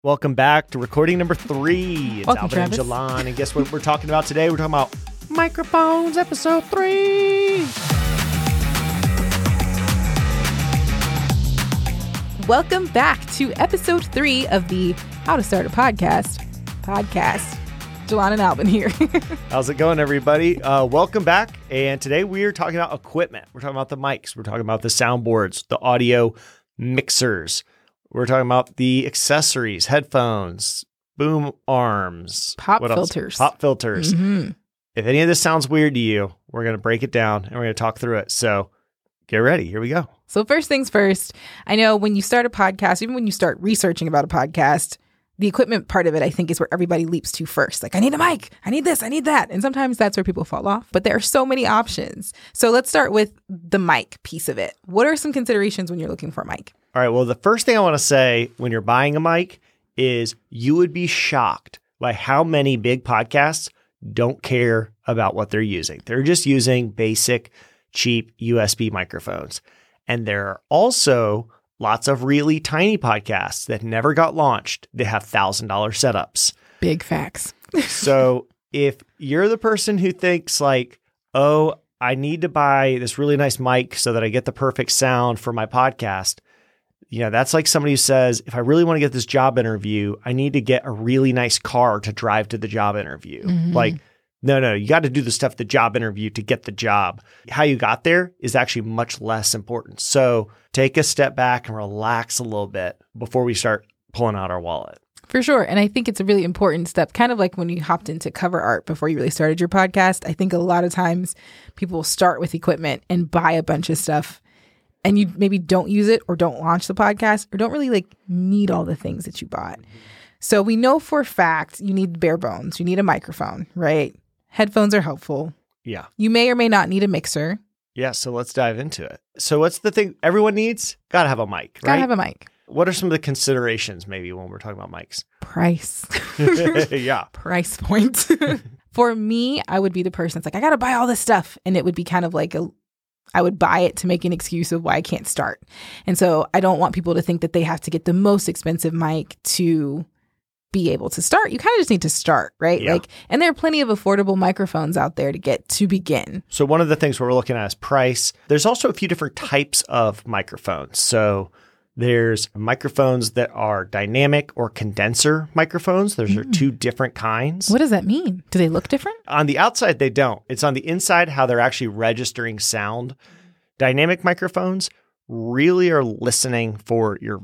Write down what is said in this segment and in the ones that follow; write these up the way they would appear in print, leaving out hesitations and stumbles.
Welcome back to recording number 3. It's Welcome, Alvin Travis. and Jalon. And guess what we're talking about today? We're talking about microphones, episode 3. Welcome back to episode 3 of the How to Start a Podcast. Jalon and Alvin here. How's it going, everybody? Welcome back. And today we are talking about equipment. We're talking about the mics. We're talking about the soundboards, the audio mixers. We're talking about the accessories, headphones, boom arms. Pop What else? filters. Pop filters. Mhm. If any of this sounds weird to you, we're going to break it down and we're going to talk through it. So get ready. Here we go. So first things first, I know when you start a podcast, even when you start researching about a podcast, the equipment part of it, I think, is where everybody leaps to first. Like, I need a mic. I need this. I need that. And sometimes that's where people fall off. But there are so many options. So let's start with the mic piece of it. What are some considerations when you're looking for a mic? All right. Well, the first thing I want to say when you're buying a mic is you would be shocked by how many big podcasts don't care about what they're using. They're just using basic, cheap USB microphones. And there are also lots of really tiny podcasts that never got launched. They have $1,000 setups. Big facts. So if you're the person who thinks like, oh, I need to buy this really nice mic so that I get the perfect sound for my podcast, that's like somebody who says, if I really want to get this job interview, I need to get a really nice car to drive to the job interview. Mhm. Like, no, you got to do the stuff at the job interview to get the job. How you got there is actually much less important. So take a step back and relax a little bit before we start pulling out our wallet. For sure. And I think it's a really important step, kind of like when you hopped into cover art before you really started your podcast. I think a lot of times people will start with equipment and buy a bunch of stuff, and you maybe don't use it or don't launch the podcast or don't really need all the things that you bought. So we know for a fact you need bare bones. You need a microphone, right? Headphones are helpful. Yeah. You may or may not need a mixer. Yeah. So let's dive into it. So what's the thing everyone needs? Got to have a mic, right? Gotta have a mic. What are some of the considerations maybe when we're talking about mics? Price. Yeah. Price point. For me, I would be the person that's like, I got to buy all this stuff. And it would be kind of like I would buy it to make an excuse of why I can't start. And so I don't want people to think that they have to get the most expensive mic to be able to start. You kind of just need to start, right? Yeah. And there are plenty of affordable microphones out there to get to begin. So one of the things we're looking at is price. There's also a few different types of microphones. So there's microphones that are dynamic or condenser microphones. Those are two different kinds. What does that mean? Do they look different? On the outside, they don't. It's on the inside how they're actually registering sound. Dynamic microphones really are listening for your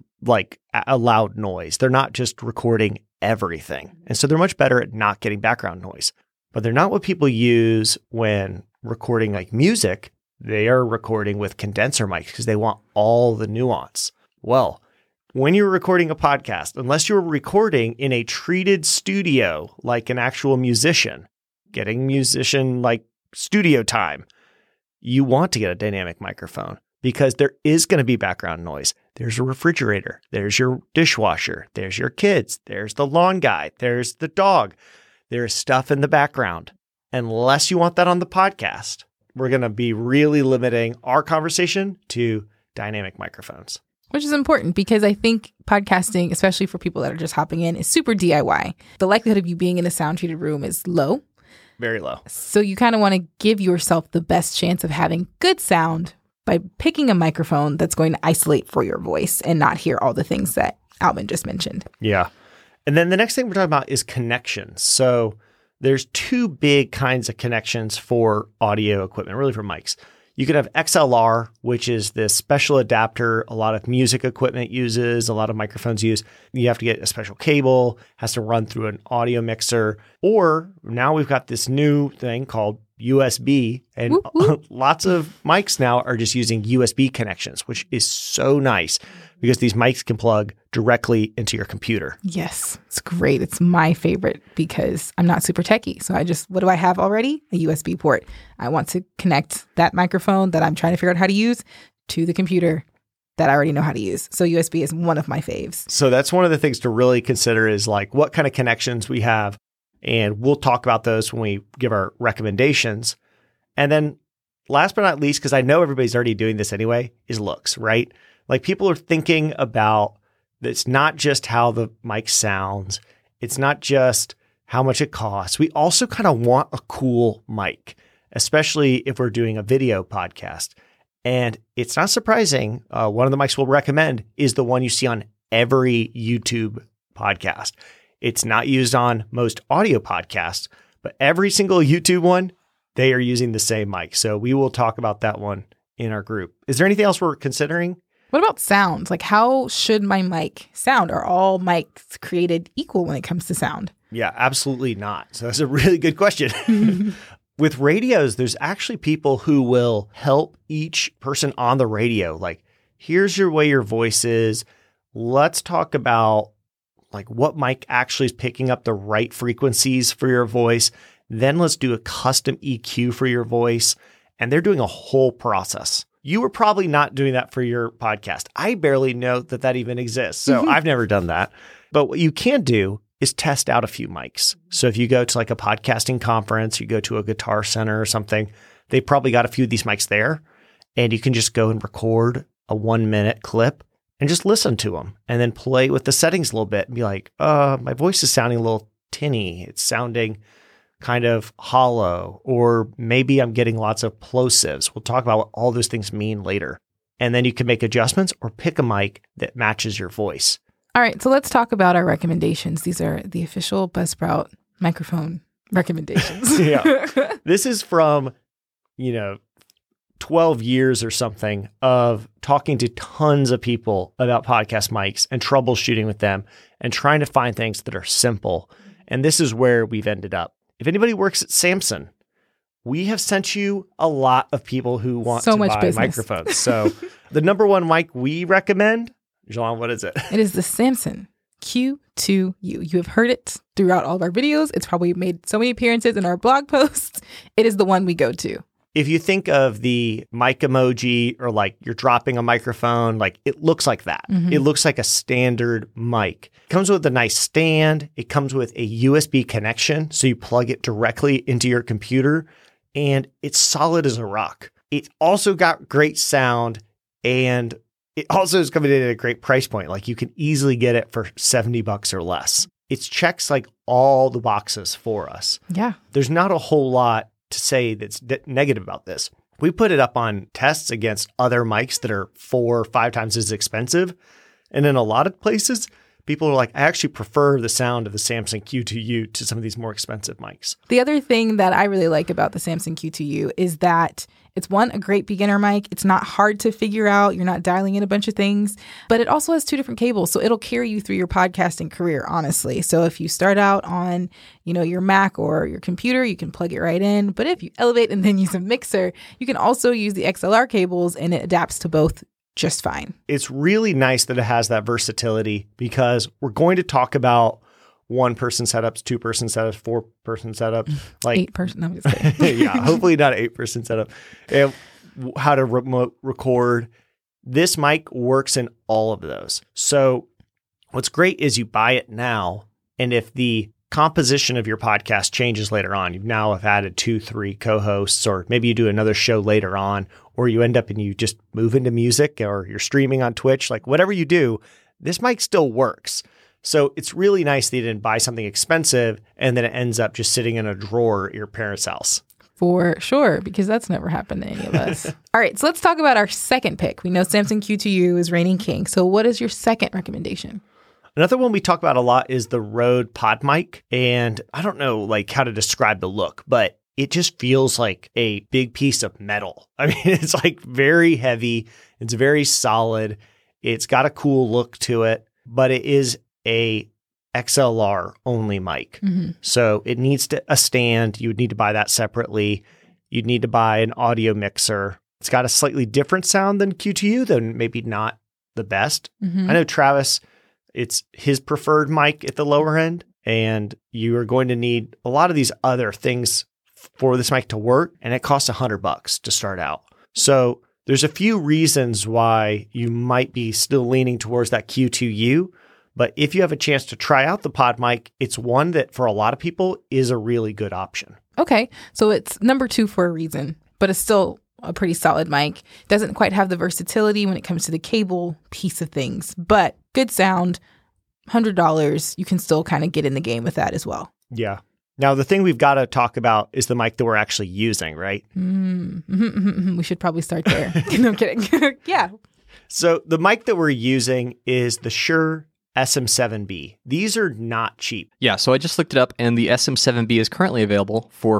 a loud noise. They're not just recording everything. And so they're much better at not getting background noise. But they're not what people use when recording like music. They are recording with condenser mics because they want all the nuance. Well, when you're recording a podcast, unless you're recording in a treated studio like an actual musician, getting musician like studio time, you want to get a dynamic microphone because there is going to be background noise. There's a refrigerator. There's your dishwasher. There's your kids. There's the lawn guy. There's the dog. There's stuff in the background. Unless you want that on the podcast, we're going to be really limiting our conversation to dynamic microphones. Which is important because I think podcasting, especially for people that are just hopping in, is super DIY. The likelihood of you being in a sound-treated room is low. Very low. So you kind of want to give yourself the best chance of having good sound by picking a microphone that's going to isolate for your voice and not hear all the things that Alvin just mentioned. Yeah. And then the next thing we're talking about is connections. So there's two big kinds of connections for audio equipment, really for mics. You could have XLR, which is this special adapter a lot of music equipment uses, a lot of microphones use. You have to get a special cable, has to run through an audio mixer. Or now we've got this new thing called USB, and Whoop, whoop. lots of mics now are just using USB connections, which is so nice because these mics can plug directly into your computer. Yes, it's great. It's my favorite because I'm not super techie. So what do I have already? A USB port. I want to connect that microphone that I'm trying to figure out how to use to the computer that I already know how to use. So USB is one of my faves. So that's one of the things to really consider is like what kind of connections we have. And we'll talk about those when we give our recommendations. And then last but not least, because I know everybody's already doing this anyway, is looks, right? Like people are thinking about It's not just how the mic sounds. It's not just how much it costs. We also kind of want a cool mic, especially if we're doing a video podcast. And it's not surprising. One of the mics we'll recommend is the one you see on every YouTube podcast. It's not used on most audio podcasts, but every single YouTube one, they are using the same mic. So we will talk about that one in our group. Is there anything else we're considering? What about sound? Like, how should my mic sound? Are all mics created equal when it comes to sound? Yeah, absolutely not. So that's a really good question. With radios, there's actually people who will help each person on the radio. Like, here's your way your voice is. Let's talk about like what mic actually is picking up the right frequencies for your voice. Then let's do a custom EQ for your voice. And they're doing a whole process. You were probably not doing that for your podcast. I barely know that even exists. So I've never done that. But what you can do is test out a few mics. So if you go to like a podcasting conference, you go to a Guitar Center or something, they probably got a few of these mics there. And you can just go and record a 1-minute clip and just listen to them and then play with the settings a little bit and be like, my voice is sounding a little tinny. It's sounding kind of hollow, or maybe I'm getting lots of plosives. We'll talk about what all those things mean later. And then you can make adjustments or pick a mic that matches your voice. All right, so let's talk about our recommendations. These are the official Buzzsprout microphone recommendations. Yeah. This is from, 12 years or something of talking to tons of people about podcast mics and troubleshooting with them and trying to find things that are simple. And this is where we've ended up. If anybody works at Samson, we have sent you a lot of people who want to buy business. Microphones. So the number one mic we recommend, Jean, what is it? It is the Samson Q2U. You have heard it throughout all of our videos. It's probably made so many appearances in our blog posts. It is the one we go to. If you think of the mic emoji or like you're dropping a microphone, like it looks like that. Mm-hmm. It looks like a standard mic. It comes with a nice stand. It comes with a USB connection. So you plug it directly into your computer and it's solid as a rock. It's also got great sound and it also is coming in at a great price point. Like you can easily get it for $70 or less. It checks like all the boxes for us. Yeah. There's not a whole lot to say that's negative about this. We put it up on tests against other mics that are 4 or 5 times as expensive. And in a lot of places, people are like, I actually prefer the sound of the Samson Q2U to some of these more expensive mics. The other thing that I really like about the Samson Q2U is that it's a great beginner mic. It's not hard to figure out. You're not dialing in a bunch of things, but it also has 2 different cables. So it'll carry you through your podcasting career, honestly. So if you start out on, your Mac or your computer, you can plug it right in. But if you elevate and then use a mixer, you can also use the XLR cables and it adapts to both just fine. It's really nice that it has that versatility because we're going to talk about 1-person setups, 2-person setups, 4-person setups, like 8-person. I'm just kidding. Yeah, hopefully not 8-person setup. And how to remote record. This mic works in all of those. So what's great is you buy it now, and if the composition of your podcast changes later on, you now have added 2, 3 co-hosts, or maybe you do another show later on, or you end up and you just move into music or you're streaming on Twitch, like whatever you do, this mic still works. So it's really nice that you didn't buy something expensive and then it ends up just sitting in a drawer at your parents' house. For sure, because that's never happened to any of us. All right, so let's talk about our second pick. We know Samson Q2U is reigning king. So what is your second recommendation? Another one we talk about a lot is the Rode PodMic. And I don't know like how to describe the look, but it just feels like a big piece of metal. I mean, it's like very heavy. It's very solid. It's got a cool look to it, but it is a XLR only mic. Mm-hmm. So it needs a stand. You would need to buy that separately. You'd need to buy an audio mixer. It's got a slightly different sound than Q2U, though maybe not the best. Mm-hmm. I know Travis, it's his preferred mic at the lower end, and you are going to need a lot of these other things for this mic to work, and it costs $100 to start out. So there's a few reasons why you might be still leaning towards that Q2U. But if you have a chance to try out the PodMic, it's one that for a lot of people is a really good option. Okay. So it's number 2 for a reason, but it's still a pretty solid mic. Doesn't quite have the versatility when it comes to the cable piece of things, but good sound, $100. You can still kind of get in the game with that as well. Yeah. Now, the thing we've got to talk about is the mic that we're actually using, right? We should probably start there. No, I'm kidding. Yeah. So the mic that we're using is the Shure SM7B. These are not cheap. Yeah, so I just looked it up, and the SM7B is currently available for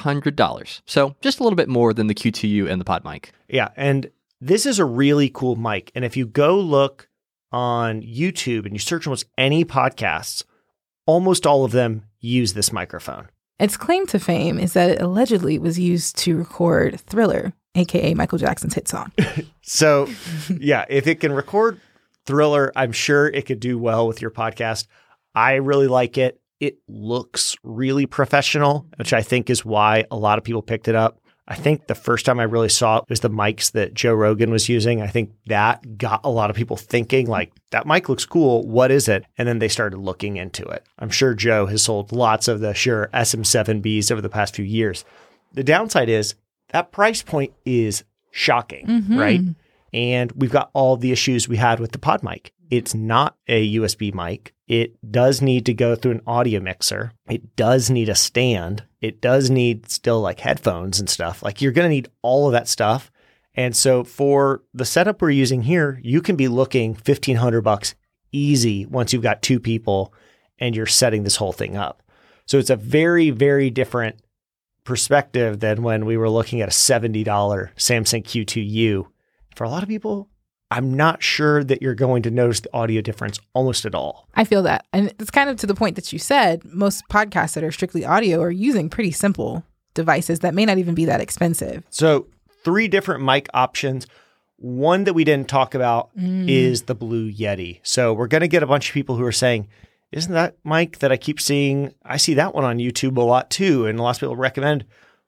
$400. So just a little bit more than the Q2U and the PodMic. Yeah, and this is a really cool mic. And if you go look on YouTube and you search almost any podcasts, almost all of them use this microphone. Its claim to fame is that it allegedly was used to record Thriller, aka Michael Jackson's hit song. So, yeah, if it can record Thriller, I'm sure it could do well with your podcast. I really like it. It looks really professional, which I think is why a lot of people picked it up. I think the first time I really saw it was the mics that Joe Rogan was using. I think that got a lot of people thinking, like, that mic looks cool. What is it? And then they started looking into it. I'm sure Joe has sold lots of the Shure SM7Bs over the past few years. The downside is that price point is shocking, right? And we've got all the issues we had with the PodMic. It's not a USB mic. It does need to go through an audio mixer. It does need a stand. It does need still like headphones and stuff. Like you're going to need all of that stuff. And so for the setup we're using here, you can be looking $1,500 easy once you've got two people and you're setting this whole thing up. So it's a very, very different perspective than when we were looking at a $70 Samson Q2U. For a lot of people, I'm not sure that you're going to notice the audio difference almost at all. I feel that. And it's kind of to the point that you said, most podcasts that are strictly audio are using pretty simple devices that may not even be that expensive. So 3 different mic options. One that we didn't talk about is the Blue Yeti. So we're going to get a bunch of people who are saying, isn't that mic that I keep seeing? I see that one on YouTube a lot too. And lots of people recommend.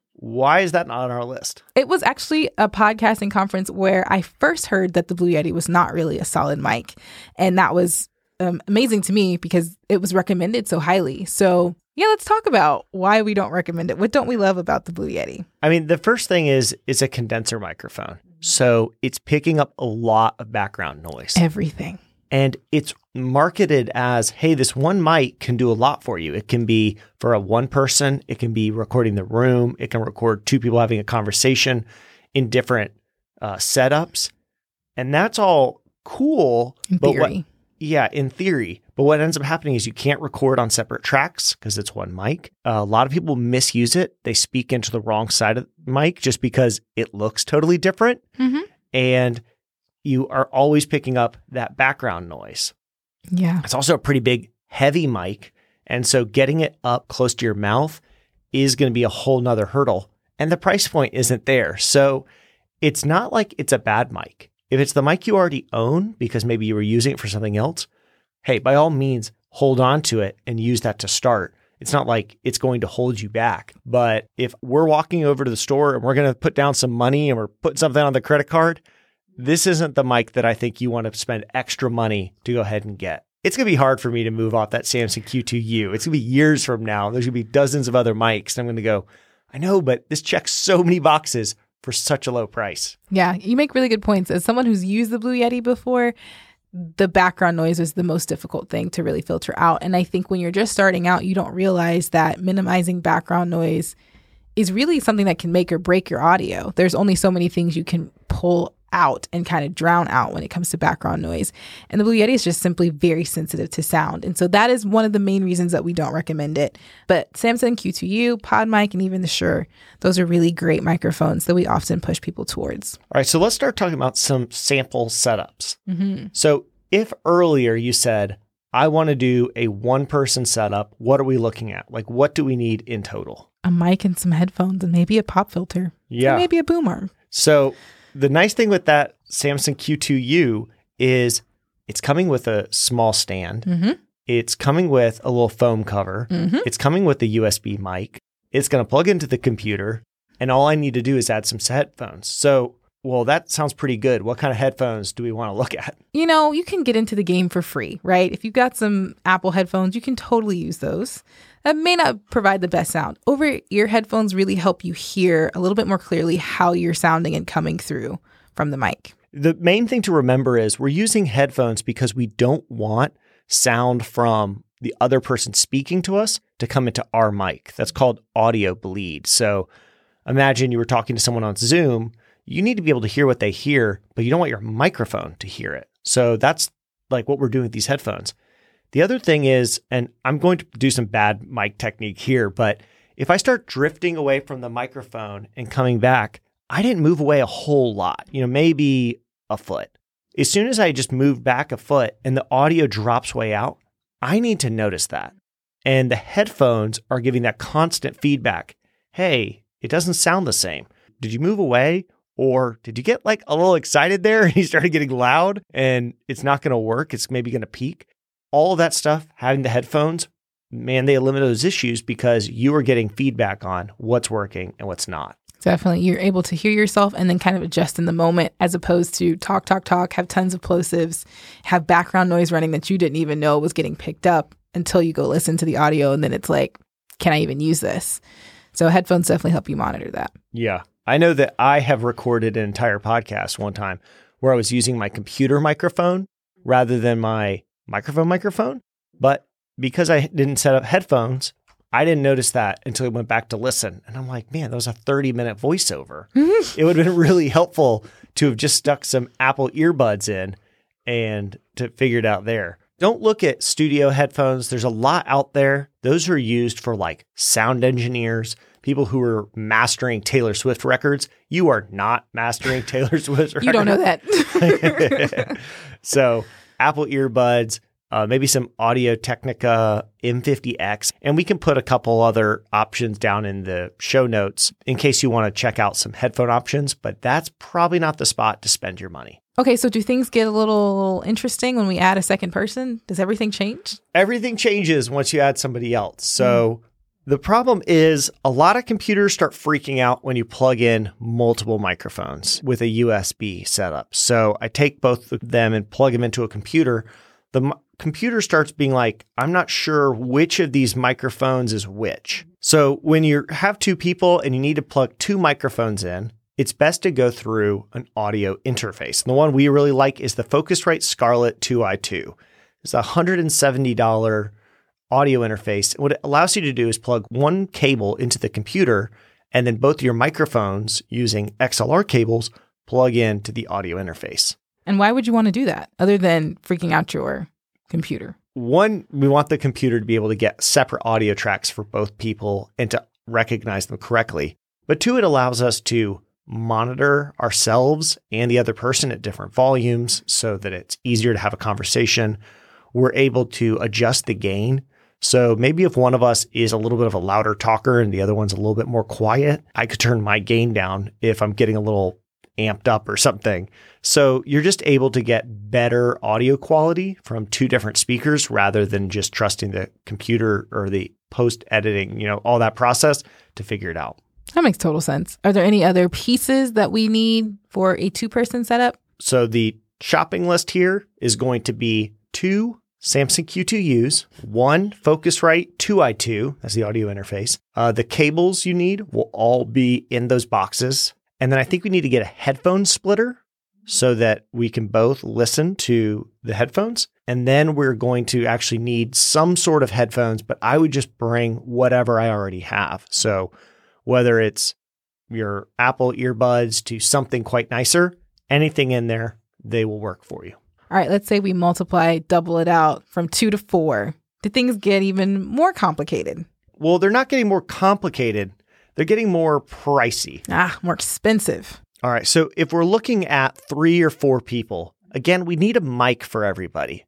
Why is that not on our list? It was actually a podcasting conference where I first heard that the Blue Yeti was not really a solid mic. And that was amazing to me because it was recommended so highly. So yeah, let's talk about why we don't recommend it. What don't we love about the Blue Yeti? I mean, the first thing is it's a condenser microphone. So it's picking up a lot of background noise. Everything. And it's marketed as, hey, this one mic can do a lot for you. It can be for a one person. It can be recording the room. It can record 2 people having a conversation in different setups. And that's all cool. In theory. In theory. But what ends up happening is you can't record on separate tracks because it's one mic. A lot of people misuse it. They speak into the wrong side of the mic just because it looks totally different. And you are always picking up that background noise. Yeah. It's also a pretty big, heavy mic. And so getting it up close to your mouth is going to be a whole nother hurdle. And the price point isn't there. So it's not like it's a bad mic. If it's the mic you already own, because maybe you were using it for something else, hey, by all means, hold on to it and use that to start. It's not like it's going to hold you back. But if we're walking over to the store and we're going to put down some money and we're putting something on the credit card, this isn't the mic that I think you want to spend extra money to go ahead and get. It's going to be hard for me to move off that Samson Q2U. It's going to be years from now. There's going to be dozens of other mics. And I'm going to go, I know, but this checks so many boxes for such a low price. Yeah, you make really good points. As someone who's used the Blue Yeti before, the background noise is the most difficult thing to really filter out. And I think when you're just starting out, you don't realize that minimizing background noise is really something that can make or break your audio. There's only so many things you can pull out and kind of drown out when it comes to background noise. And the Blue Yeti is just simply very sensitive to sound. And so that is one of the main reasons that we don't recommend it. But Samson Q2U, PodMic, and even the Shure, those are really great microphones that we often push people towards. All right, so let's start talking about some sample setups. So if earlier you said, I want to do a one-person setup, what are we looking at? Like, what do we need in total? A mic and some headphones and maybe a pop filter. Yeah. And maybe a boom arm. So the nice thing with that Samson Q2U is it's coming with a small stand. It's coming with a little foam cover. It's coming with a USB mic. It's going to plug into the computer. And all I need to do is add some headphones. So well, that sounds pretty good. What kind of headphones do we want to look at? You can get into the game for free, right? If you've got some Apple headphones, you can totally use those. That may not provide the best sound. Over-ear headphones really help you hear a little bit more clearly how you're sounding and coming through from the mic. The main thing to remember is we're using headphones because we don't want sound from the other person speaking to us to come into our mic. That's called audio bleed. So imagine you were talking to someone on Zoom. You need to be able to hear what they hear, but you don't want your microphone to hear it. So that's like what we're doing with these headphones. The other thing is, and I'm going to do some bad mic technique here, but if I start drifting away from the microphone and coming back, I didn't move away a whole lot, maybe a foot. As soon as I just moved back a foot and the audio drops way out, I need to notice that. And the headphones are giving that constant feedback. Hey, it doesn't sound the same. Did you move away? Or did you get like a little excited there and you started getting loud and it's not going to work? It's maybe going to peak. All of that stuff, having the headphones, man, they eliminate those issues because you are getting feedback on what's working and what's not. Definitely. You're able to hear yourself and then kind of adjust in the moment as opposed to talk, have tons of plosives, have background noise running that you didn't even know was getting picked up until you go listen to the audio. And then it's like, can I even use this? So headphones definitely help you monitor that. Yeah. I know that I have recorded an entire podcast one time where I was using my computer microphone rather than my microphone. But because I didn't set up headphones, I didn't notice that until I went back to listen. And I'm like, man, that was a 30-minute voiceover. It would have been really helpful to have just stuck some Apple earbuds in and to figure it out there. Don't look at studio headphones. There's a lot out there. Those are used for like sound engineers, people who are mastering Taylor Swift records. You are not mastering Taylor Swift records. You don't know that. So Apple earbuds, maybe some Audio-Technica M50X, and we can put a couple other options down in the show notes in case you want to check out some headphone options, but that's probably not the spot to spend your money. Okay, so do things get a little interesting when we add a second person? Does everything change? Everything changes once you add somebody else. So the problem is a lot of computers start freaking out when you plug in multiple microphones with a USB setup. So I take both of them and plug them into a computer. The computer starts being like, I'm not sure which of these microphones is which. So when you have two people and you need to plug two microphones in, it's best to go through an audio interface. And the one we really like is the Focusrite Scarlett 2i2. It's a $170 audio interface. And what it allows you to do is plug one cable into the computer, and then both your microphones using XLR cables plug into the audio interface. And why would you want to do that other than freaking out your computer? One, we want the computer to be able to get separate audio tracks for both people and to recognize them correctly. But two, it allows us to monitor ourselves and the other person at different volumes so that it's easier to have a conversation. We're able to adjust the gain. So maybe if one of us is a little bit of a louder talker and the other one's a little bit more quiet, I could turn my gain down if I'm getting a little amped up or something. So you're just able to get better audio quality from two different speakers rather than just trusting the computer or the post editing, all that process to figure it out. That makes total sense. Are there any other pieces that we need for a two-person setup? So the shopping list here is going to be 2 Samson Q2Us, 1 Focusrite 2i2, that's the audio interface. The cables you need will all be in those boxes. And then I think we need to get a headphone splitter so that we can both listen to the headphones. And then we're going to actually need some sort of headphones, but I would just bring whatever I already have. So whether it's your Apple earbuds to something quite nicer, anything in there, they will work for you. All right, let's say we double it out from 2 to 4. Do things get even more complicated? Well, they're not getting more complicated. They're getting more pricey. More expensive. All right, so if we're looking at 3 or 4 people, again, we need a mic for everybody.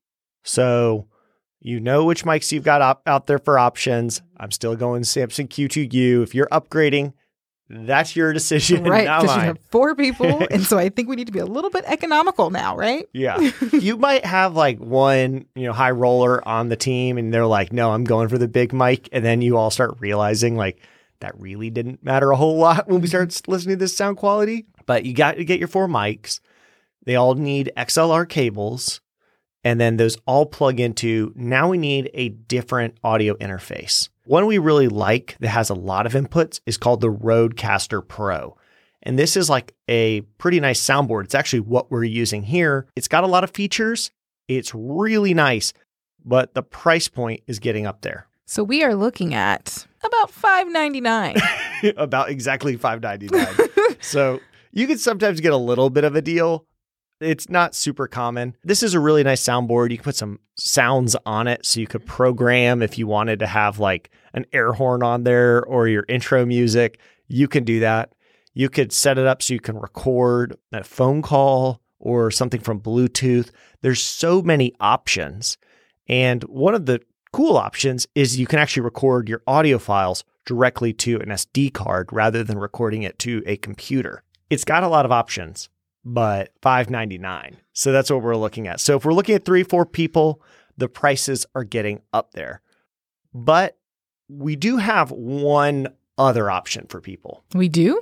So you know which mics you've got out there for options. I'm still going Samson Q2U. If you're upgrading, that's your decision, right? Not Because mine. you have 4 people, and so I think we need to be a little bit economical now, right? Yeah, you might have like one, high roller on the team, and they're like, "No, I'm going for the big mic," and then you all start realizing like that really didn't matter a whole lot when we start listening to this sound quality. But you got to get your 4 mics. They all need XLR cables. And then those all plug into, now we need a different audio interface. One we really like that has a lot of inputs is called the Rodecaster Pro. And this is like a pretty nice soundboard. It's actually what we're using here. It's got a lot of features. It's really nice, but the price point is getting up there. So we are looking at about $599. About exactly $599. So you can sometimes get a little bit of a deal. It's not super common. This is a really nice soundboard. You can put some sounds on it. So you could program if you wanted to have like an air horn on there or your intro music. You can do that. You could set it up so you can record a phone call or something from Bluetooth. There's so many options. And one of the cool options is you can actually record your audio files directly to an SD card rather than recording it to a computer. It's got a lot of options, but $599. So that's what we're looking at. So if we're looking at 3-4 people, the prices are getting up there. But we do have one other option for people. We do?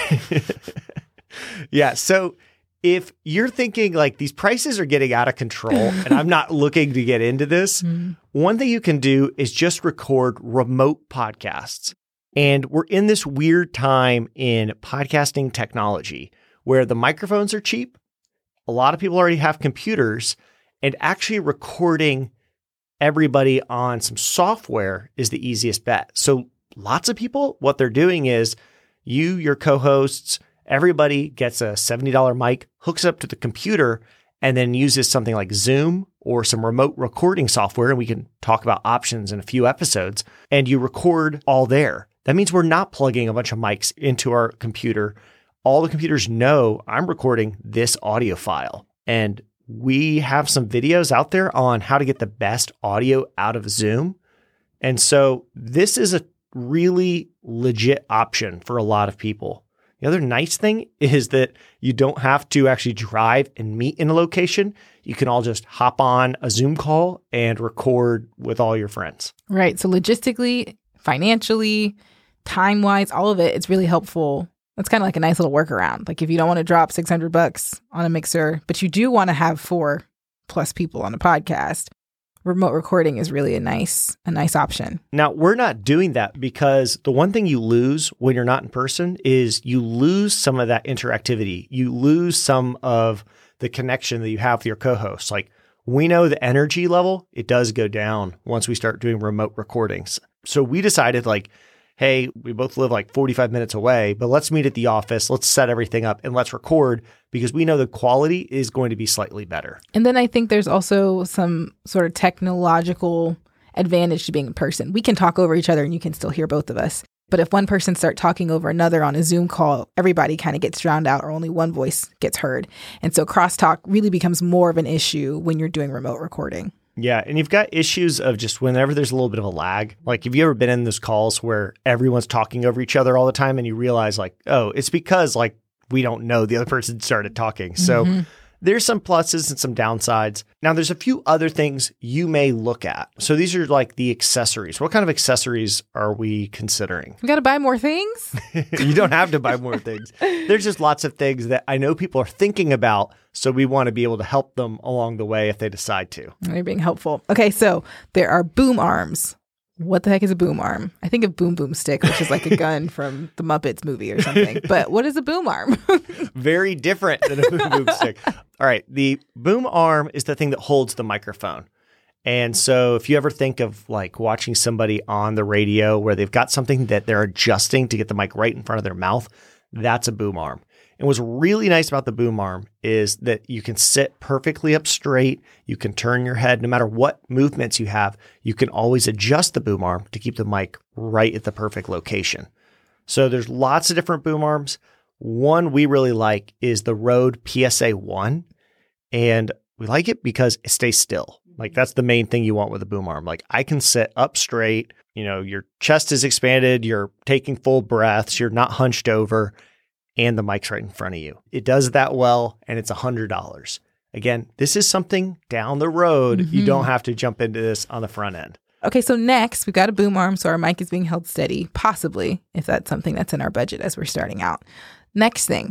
Yeah. So if you're thinking like these prices are getting out of control and I'm not looking to get into this, one thing you can do is just record remote podcasts. And we're in this weird time in podcasting technology where the microphones are cheap. A lot of people already have computers, and actually recording everybody on some software is the easiest bet. So lots of people, what they're doing is you, your co-hosts, everybody gets a $70 mic, hooks up to the computer, and then uses something like Zoom or some remote recording software. And we can talk about options in a few episodes, and you record all there. That means we're not plugging a bunch of mics into our computer. All the computers know I'm recording this audio file. And we have some videos out there on how to get the best audio out of Zoom. And so this is a really legit option for a lot of people. The other nice thing is that you don't have to actually drive and meet in a location. You can all just hop on a Zoom call and record with all your friends. Right. So logistically, financially, time-wise, all of it, it's really helpful. It's kind of like a nice little workaround. Like if you don't want to drop $600 on a mixer, but you do want to have 4+ people on a podcast, remote recording is really a nice option. Now, we're not doing that because the one thing you lose when you're not in person is you lose some of that interactivity. You lose some of the connection that you have with your co-hosts. Like we know the energy level, it does go down once we start doing remote recordings. So we decided like, hey, we both live like 45 minutes away, but let's meet at the office. Let's set everything up and let's record because we know the quality is going to be slightly better. And then I think there's also some sort of technological advantage to being in person. We can talk over each other and you can still hear both of us. But if one person starts talking over another on a Zoom call, everybody kind of gets drowned out or only one voice gets heard. And so crosstalk really becomes more of an issue when you're doing remote recording. Yeah. And you've got issues of just whenever there's a little bit of a lag. Like, have you ever been in those calls where everyone's talking over each other all the time and you realize like, oh, it's because like we don't know the other person started talking. So there's some pluses and some downsides. Now, there's a few other things you may look at. So these are like the accessories. What kind of accessories are we considering? You got to buy more things? You don't have to buy more things. There's just lots of things that I know people are thinking about. So we want to be able to help them along the way if they decide to. They're being helpful. Okay, so there are boom arms. What the heck is a boom arm? I think of Boom Boom Stick, which is like a gun from the Muppets movie or something. But what is a boom arm? Very different than a Boom Boom Stick. All right. The boom arm is the thing that holds the microphone. And so if you ever think of like watching somebody on the radio where they've got something that they're adjusting to get the mic right in front of their mouth, that's a boom arm. And what's really nice about the boom arm is that you can sit perfectly up straight. You can turn your head no matter what movements you have. You can always adjust the boom arm to keep the mic right at the perfect location. So there's lots of different boom arms. One we really like is the Rode PSA-1. And we like it because it stays still. Like that's the main thing you want with a boom arm. Like I can sit up straight, you know, your chest is expanded, you're taking full breaths, you're not hunched over, and the mic's right in front of you. It does that well, and it's $100. Again, this is something down the road. You don't have to jump into this on the front end. Okay, so next, we've got a boom arm, so our mic is being held steady, possibly, if that's something that's in our budget as we're starting out. Next thing,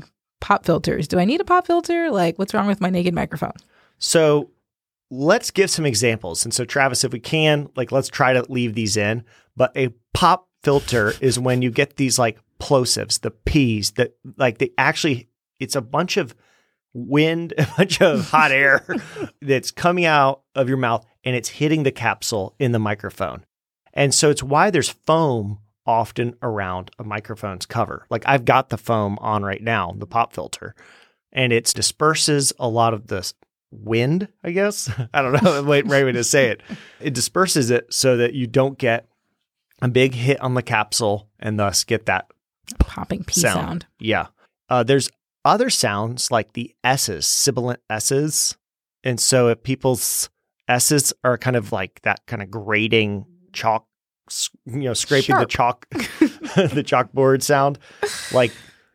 pop filters. Do I need a pop filter? Like, what's wrong with my naked microphone? So let's give some examples. And so, Travis, if we can, like, let's try to leave these in. But a pop filter is when you get these like plosives, the P's that like they actually, it's a bunch of wind, a bunch of hot air that's coming out of your mouth and it's hitting the capsule in the microphone. And so it's why there's foam often around a microphone's cover. Like I've got the foam on right now, the pop filter, and it disperses a lot of the wind, I guess. I don't know the right way to say it. It disperses it so that you don't get a big hit on the capsule and thus get that popping P sound. Yeah. There's other sounds like the S's, sibilant S's. And so if people's S's are kind of like that kind of grating chalk, scraping the chalk, the chalkboard sound, like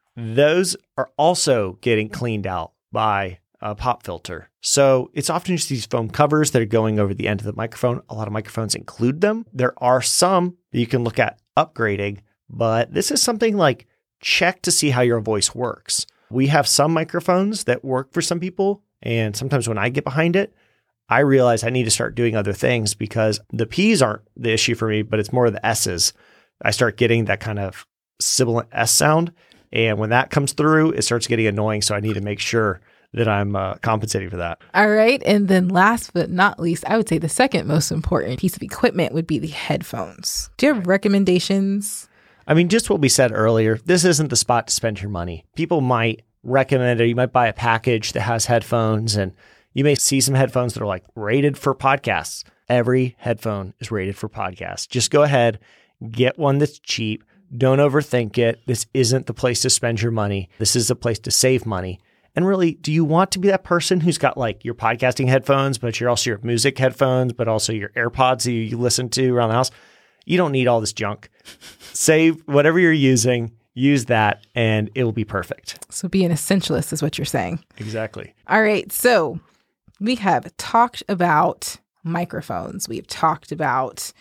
those are also getting cleaned out by a pop filter. So it's often just these foam covers that are going over the end of the microphone. A lot of microphones include them. There are some that you can look at upgrading, but this is something like check to see how your voice works. We have some microphones that work for some people. And sometimes when I get behind it, I realize I need to start doing other things because the P's aren't the issue for me, but it's more the S's. I start getting that kind of sibilant S sound. And when that comes through, it starts getting annoying. So I need to make sure that I'm compensating for that. All right. And then last but not least, I would say the second most important piece of equipment would be the headphones. Do you have recommendations? I mean, just what we said earlier, this isn't the spot to spend your money. People might recommend, or you might buy a package that has headphones, and you may see some headphones that are like rated for podcasts. Every headphone is rated for podcasts. Just go ahead, get one that's cheap. Don't overthink it. This isn't the place to spend your money. This is a place to save money. And really, do you want to be that person who's got like your podcasting headphones, but you're also your music headphones, but also your AirPods that you listen to around the house? You don't need all this junk. Save whatever you're using, use that, and it will be perfect. So be an essentialist is what you're saying. Exactly. All right. So we have talked about microphones. We've talked about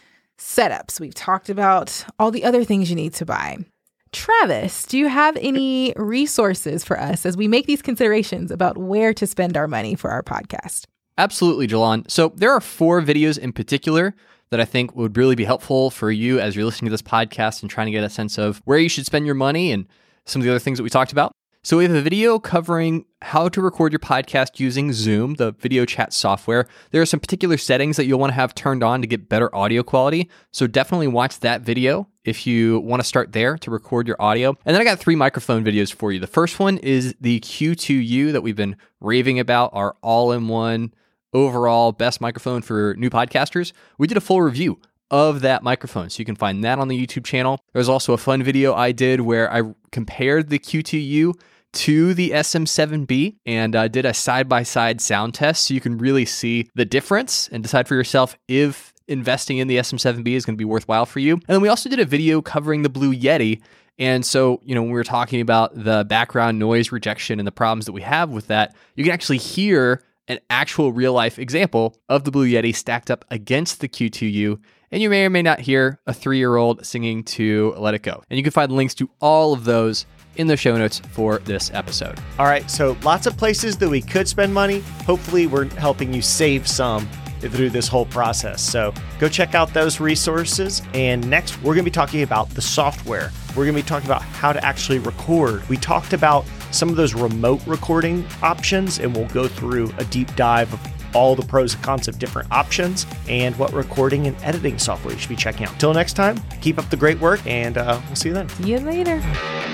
setups. We've talked about all the other things you need to buy. Travis, do you have any resources for us as we make these considerations about where to spend our money for our podcast? Absolutely, Jalon. So there are 4 videos in particular that I think would really be helpful for you as you're listening to this podcast and trying to get a sense of where you should spend your money and some of the other things that we talked about. So we have a video covering how to record your podcast using Zoom, the video chat software. There are some particular settings that you'll want to have turned on to get better audio quality. So definitely watch that video if you want to start there to record your audio. And then I got 3 microphone videos for you. The first one is the Q2U that we've been raving about, our all-in-one overall best microphone for new podcasters. We did a full review of that microphone, so you can find that on the YouTube channel. There's also a fun video I did where I compared the Q2U to the SM7B and did a side-by-side sound test so you can really see the difference and decide for yourself if investing in the SM7B is going to be worthwhile for you. And then we also did a video covering the Blue Yeti. And so, when we were talking about the background noise rejection and the problems that we have with that, you can actually hear an actual real-life example of the Blue Yeti stacked up against the Q2U. And you may or may not hear a 3-year-old singing to Let It Go. And you can find links to all of those in the show notes for this episode. All right, so lots of places that we could spend money. Hopefully we're helping you save some through this whole process. So go check out those resources. And next, we're going to be talking about the software. We're going to be talking about how to actually record. We talked about some of those remote recording options, and we'll go through a deep dive of all the pros and cons of different options and what recording and editing software you should be checking out. Till next time, keep up the great work, and we'll see you then. See you later.